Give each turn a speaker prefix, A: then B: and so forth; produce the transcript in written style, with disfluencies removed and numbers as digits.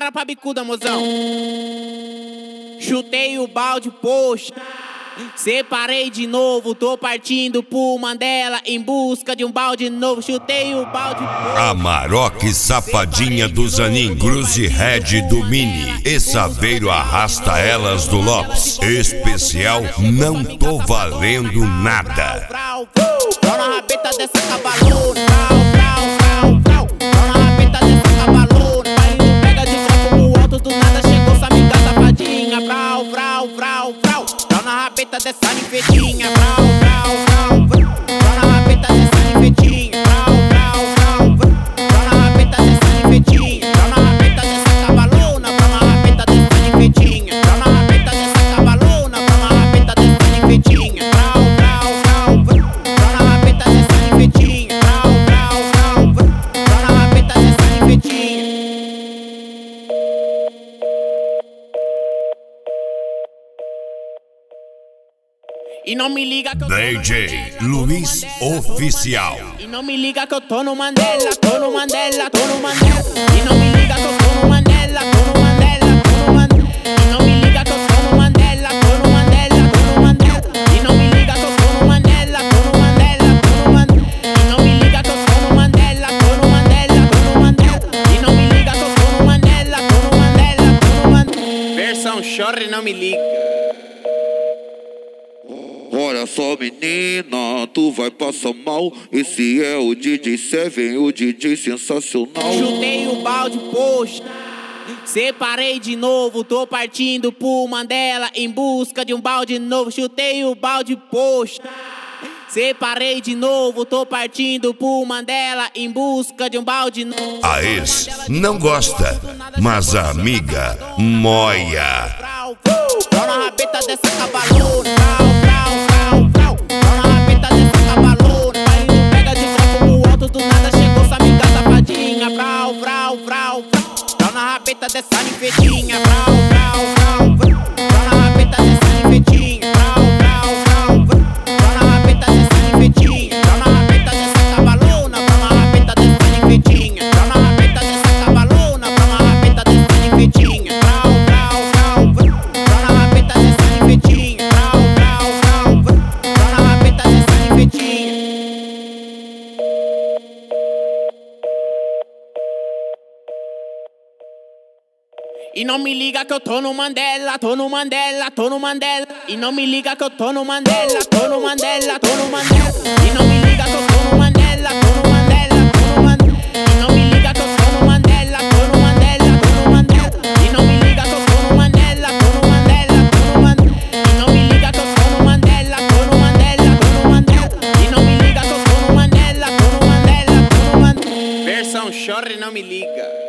A: Bora pra bicuda, mozão. Chutei o balde, poxa. Separei de novo, tô partindo pro Mandela em busca de um balde novo. Chutei o balde, poxa.
B: Amarok Safadinha do Zanin, Cruze Red do Mini e Saveiro arrasta elas do Lopes. Especial Não Tô Valendo Nada.
A: Tô na rabeta dessa cabalona. Tô na rabeta dessa cabalona. Aí pega de copo pro alto, do nada chegou essa amiga safadinha. Tô na rabeta dessa ninfetinha. Tô na rabeta dessa ninfetinha. Tô na rabeta dessa ninfetinha. Tô na rabeta dessa cabalona. Tô na rabeta dessa ninfetinha. Tô na rabeta dessa cabalona. Tô na rabeta dessa ninfetinha. Tô na rabeta dessa ninfetinha. Tô na rabeta dessa ninfetinha. E não me liga que eu tô
B: DJ Luiz Oficial.
A: E não me liga que eu tô no Mandela, tô no Mandela, tô no Mandela. E não me liga que eu tô no Mandela, tô no Mandela, tô no Mandela. E não me liga que eu tô no Mandela, tô no Mandela, tô no Mandela. E não me liga que eu tô no Mandela, tô no Mandela, tô no Mandela. E não me liga que eu tô no Mandela, tô no Mandela, tô no Mandela. E não me liga que eu tô no Mandela, tô no Mandela, tô no Mandela. Versão chora e não me liga.
C: Olha só, menina, tu vai passar mal. Esse é o DJ Seven, o DJ sensacional.
A: Chutei o balde, poxa. Separei de novo, tô partindo pro Mandela em busca de um balde novo. Chutei o balde, poxa. Separei de novo, tô partindo pro Mandela em busca de um balde novo.
B: A ex não gosta, mas a amiga moia.
A: Tô na rabeta dessa cabalona. Tô na rabeta dessa cabalona. Aí pega de copo pro alto, do nada chegou essa amiga safadinha. Tô na rabeta dessa ninfetinha. Tô na rabeta dessa ninfetinha. Tô na rabeta dessa ninfetinha. Tô na rabeta dessa cabalona. Tô na rabeta dessa ninfetinha. Tô na rabeta dessa cabalona. Tô na rabeta dessa ninfetinha. Tô na rabeta dessa ninfetinha. Tô na rabeta dessa ninfetinha. E não me liga que eu tô no Mandela, tô no Mandela, tô no Mandela. E não me liga que eu tô no Mandela, tô no Mandela, tô no Mandela. E não me liga que eu tô no Mandela, tô no Mandela, tô no Mandela. E não me liga que eu tô no Mandela, tô no Mandela, tô no Mandela. E não me liga que eu tô no Mandela, tô no Mandela, tô no Mandela. E não me liga que eu tô no Mandela, tô no Mandela, tô no Mandela. E não me liga que eu tô no Mandela, tô no Mandela, tô no Mandela. Versão chora e não me liga.